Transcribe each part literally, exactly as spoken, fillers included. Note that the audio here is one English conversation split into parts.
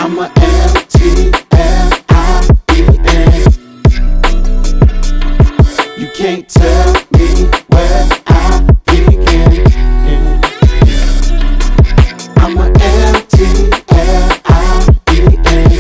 I'm a M T L I E N. You can't tell me where I begin. I'm a M T L I E N.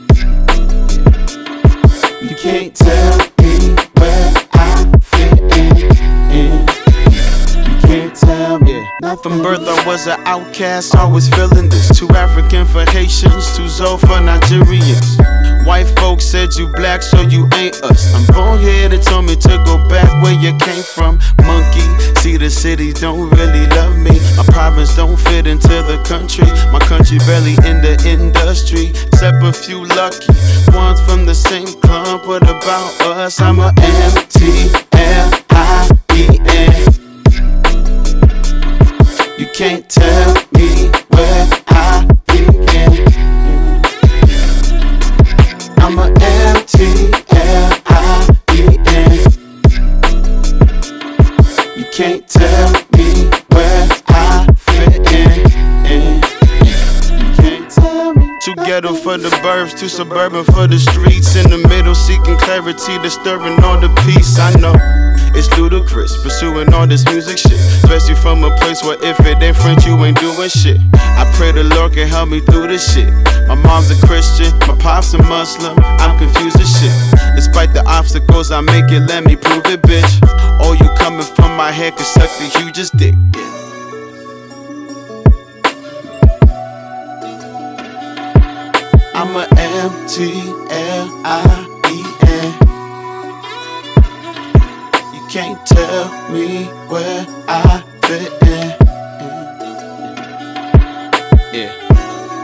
You can't tell me where I fit in. You can't tell me. From birth I was an outcast, always feeling this. Too African for Haitians, too Zoe for Nigerians. White folks said you black, so you ain't us. I'm born here, they told me to go back where you came from. Monkey, see the city don't really love me. My province don't fit into the country. My country barely in the industry, except a few lucky ones from the same club. What about us? I'm a M T L I E N. You can't tell me where I begin. I'm a M T L I E N. You can't tell me where I fit in. You can't tell me. Too ghetto for the burbs, too suburban for the streets. In the middle, seeking clarity, disturbing all the peace. I know it's ludicrous, pursuing all this music shit, especially from a place where if it ain't French, you ain't doing shit. I pray the Lord can help me through this shit. My mom's a Christian, my pop's a Muslim, I'm confused as shit. Despite the obstacles, I make it, let me prove it, bitch. All you coming from my head can suck the hugest dick. I'm a M T L I E N. You can't tell me where I fit in. Yeah.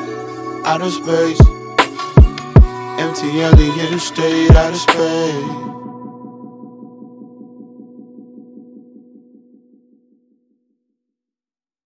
Outer space, M T L E in straight outer space.